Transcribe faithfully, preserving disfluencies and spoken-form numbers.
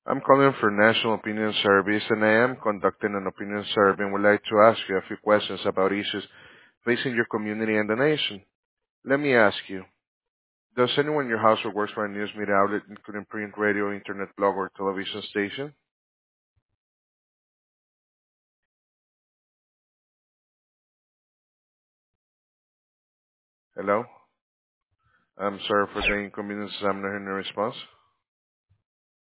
I'm calling for National Opinion Service, and I am conducting an opinion survey and would like to ask you a few questions about issues facing your community and the nation. Let me ask you, does anyone in your household works for a news media outlet, including print, radio, internet, blog, or television station? Hello? I'm sorry for the inconvenience. I'm not hearing a response.